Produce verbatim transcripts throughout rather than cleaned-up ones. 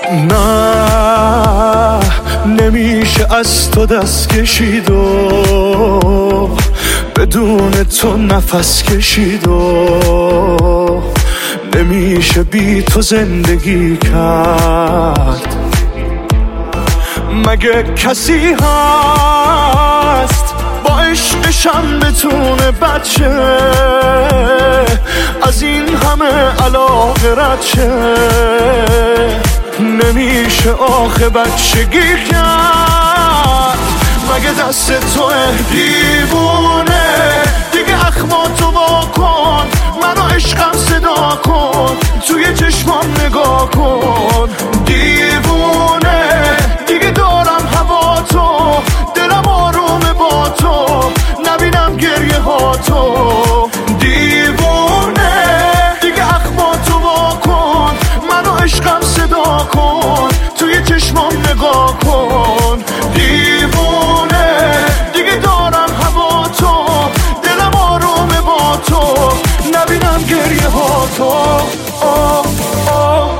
نه نمیشه از تو دست کشید و بدون تو نفس کشید و نمیشه بی تو زندگی کرد. مگه کسی هست با عشقشم بتونه بچه از این همه علاقه رد شه؟ نمیشه آخه بچگی کرد. مگه دست تو دیوونه دیگه اخماتو وا کن، منو عشقم صدا کن، توی چشمام نگاه کن. دیوونه دیگه دارم هوا تو، دلم آرومه با تو، نبینم گریه ها تو. دیوونه دیگه اخماتو وا کن، منو عشقم صدا کن، توی چشمام نگاه کن. دیوونه دیگه دارم هوا تو، دلم آرومه با تو، نبینم گریه ها تو. آه آه.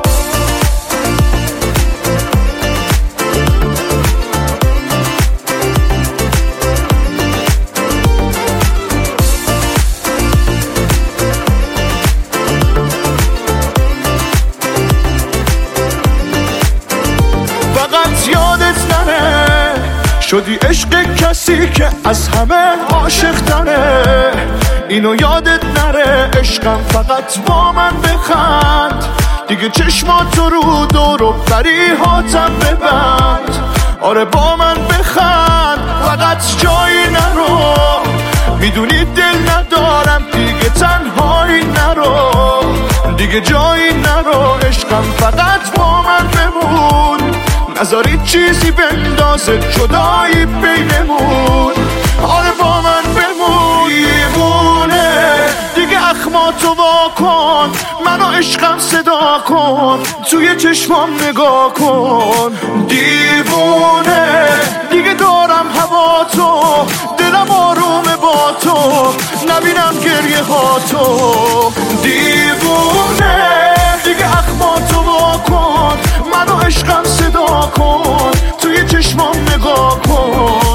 فقط یادت نره شدی عشق کسی که از همه عاشق تره. اینو یادت نره عشقم فقط با من بخند، دیگه چشماتو رو دور و بری هاتم ببند. آره با من بخند فقط جایی نرو، میدونی دل ندارم دیگه تنهایی نرو، دیگه جایی نرو عشقم فقط با من بمون. نذاری چیزی بندازه جدایی بینمون. آره با من بمون. دیوونه دیگه اخماتو وا کن، منو عشقم صدا کن، توی چشمام نگاه کن. دیوونه دیگه دارم هوا تو، دلم آرومه با تو، نبینم گریه ها تو. دیوونه دیگه اخماتو وا کن، منو عشقم صدا کن، توی چشمام نگاه کن.